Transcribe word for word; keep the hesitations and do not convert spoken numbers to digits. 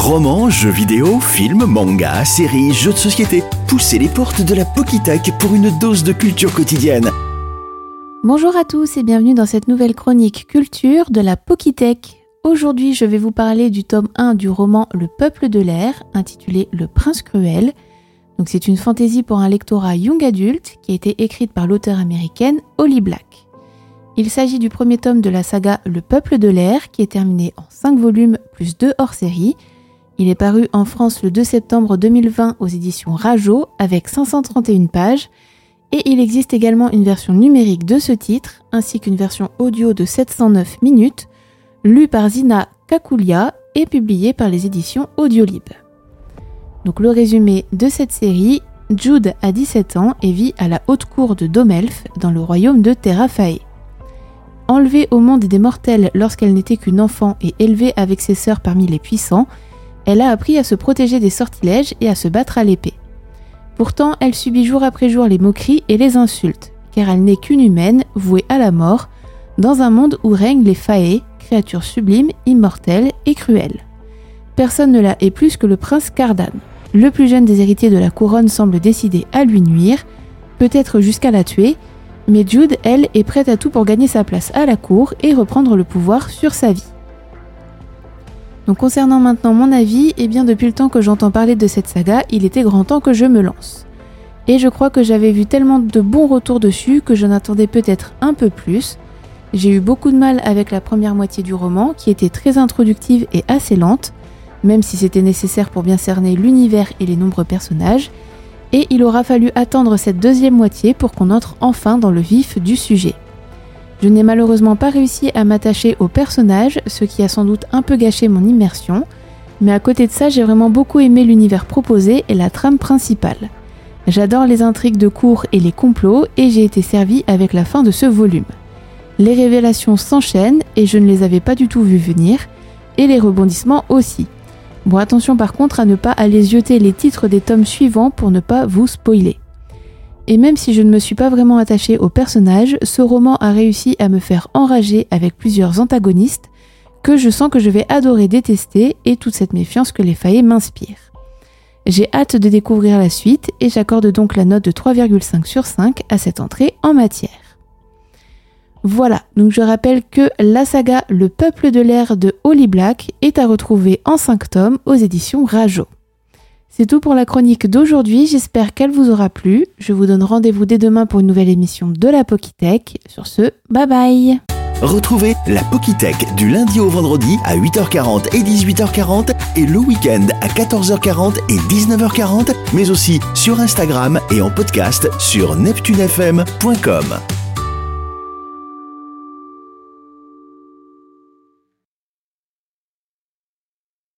Romans, jeux vidéo, films, mangas, séries, jeux de société. Poussez les portes de la Pokitech pour une dose de culture quotidienne. Bonjour à tous et bienvenue dans cette nouvelle chronique culture de la Pokitech. Aujourd'hui, je vais vous parler du tome un du roman Le Peuple de l'air, intitulé Le Prince Cruel. Donc c'est une fantaisie pour un lectorat young adulte qui a été écrite par l'auteure américaine Holly Black. Il s'agit du premier tome de la saga Le Peuple de l'air qui est terminé en cinq volumes plus deux hors-série. Il est paru en France le deux septembre deux mille vingt aux éditions Rajo avec cinq cent trente et une pages et il existe également une version numérique de ce titre ainsi qu'une version audio de sept cent neuf minutes lue par Zina Kakulia et publiée par les éditions Audiolib. Donc le résumé de cette série, Jude a dix-sept ans et vit à la haute cour de Domelf dans le royaume de Terrafae. Enlevée au monde des mortels lorsqu'elle n'était qu'une enfant et élevée avec ses sœurs parmi les puissants, elle a appris à se protéger des sortilèges et à se battre à l'épée. Pourtant, elle subit jour après jour les moqueries et les insultes, car elle n'est qu'une humaine vouée à la mort, dans un monde où règnent les Fae, créatures sublimes, immortelles et cruelles. Personne ne la hait plus que le prince Cardan. Le plus jeune des héritiers de la couronne semble décidé à lui nuire, peut-être jusqu'à la tuer, mais Jude, elle, est prête à tout pour gagner sa place à la cour et reprendre le pouvoir sur sa vie. Donc concernant maintenant mon avis, eh bien depuis le temps que j'entends parler de cette saga, il était grand temps que je me lance. Et je crois que j'avais vu tellement de bons retours dessus que j'en attendais peut-être un peu plus. J'ai eu beaucoup de mal avec la première moitié du roman, qui était très introductive et assez lente, même si c'était nécessaire pour bien cerner l'univers et les nombreux personnages, et il aura fallu attendre cette deuxième moitié pour qu'on entre enfin dans le vif du sujet. Je n'ai malheureusement pas réussi à m'attacher aux personnages, ce qui a sans doute un peu gâché mon immersion, mais à côté de ça, j'ai vraiment beaucoup aimé l'univers proposé et la trame principale. J'adore les intrigues de cour et les complots, et j'ai été servie avec la fin de ce volume. Les révélations s'enchaînent, et je ne les avais pas du tout vues venir, et les rebondissements aussi. Bon, attention par contre à ne pas aller zioter les titres des tomes suivants pour ne pas vous spoiler. Et même si je ne me suis pas vraiment attachée aux personnages, ce roman a réussi à me faire enrager avec plusieurs antagonistes que je sens que je vais adorer détester et toute cette méfiance que les Fae m'inspirent. J'ai hâte de découvrir la suite et j'accorde donc la note de trois virgule cinq sur cinq à cette entrée en matière. Voilà, donc je rappelle que la saga Le Peuple de l'air de Holly Black est à retrouver en cinq tomes aux éditions Rajo. C'est tout pour la chronique d'aujourd'hui, j'espère qu'elle vous aura plu. Je vous donne rendez-vous dès demain pour une nouvelle émission de la Pokitech. Sur ce, bye bye. Retrouvez la Pokitech du lundi au vendredi à huit heures quarante et dix-huit heures quarante et le week-end à quatorze heures quarante et dix-neuf heures quarante, mais aussi sur Instagram et en podcast sur neptune f m point com.